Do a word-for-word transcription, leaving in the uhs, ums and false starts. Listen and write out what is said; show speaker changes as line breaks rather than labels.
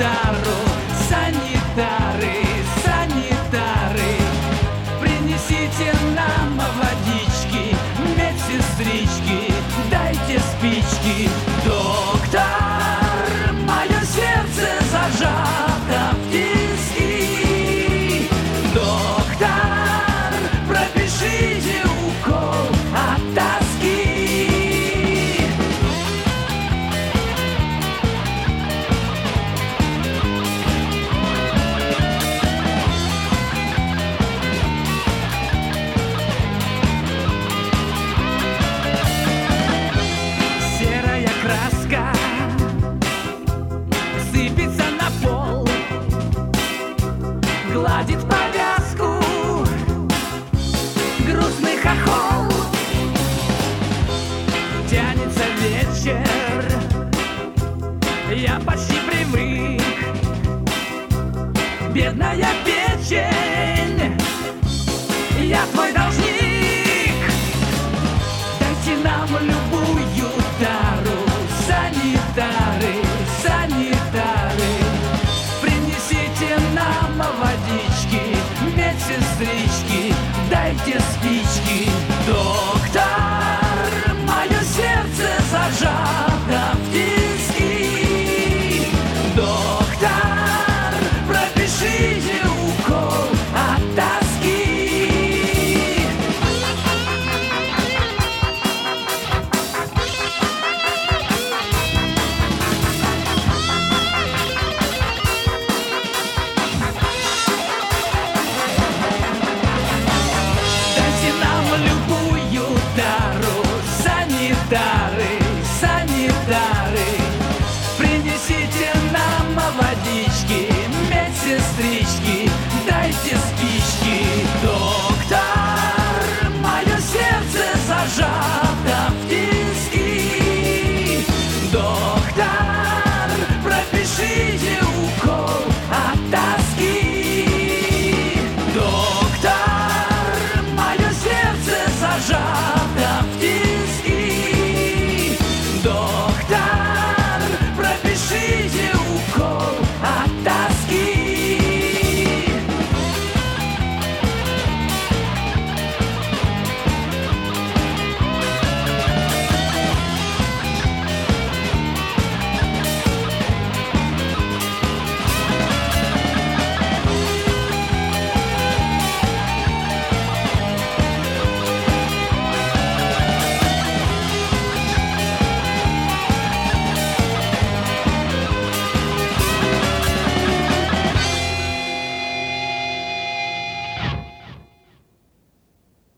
гитару. Санитары, санитары, принесите нам водички. Медсестрички, дайте спички. Доктор, мое сердце зажато в тиски. Доктор, пропишите укол от тоски. Серая краска сыпется на пол, гладит повязку грустный хохол. Тянется вечер, я почти привык. Бедная печень, я твой должник. Дайте нам любую тару. Санитары, санитары, принесите нам водички. Медсестрички, дайте спички.